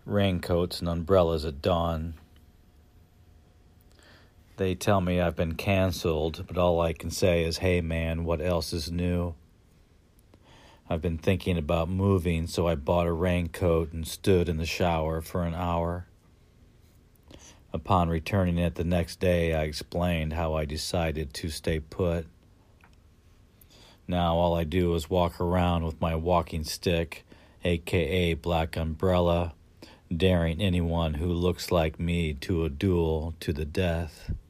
raincoats and umbrellas at dawn. They tell me I've been canceled, but all I can say is, hey man, what else is new? I've been thinking about moving, so I bought a raincoat and stood in the shower for an hour. Upon returning it the next day, I explained how I decided to stay put. Now all I do is walk around with my walking stick, aka Black Umbrella, daring anyone who looks like me to a duel to the death.